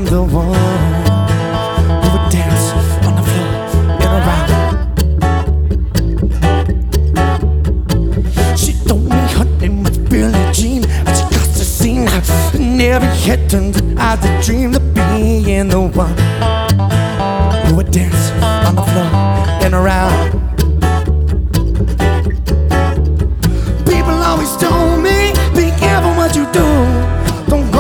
I'm the one who would dance on the floor and around. She told me her name was Billie Jean, and she got to sing, and every head turned out to dream of being the one who would dance on the floor and around. People always told me, be careful what you do.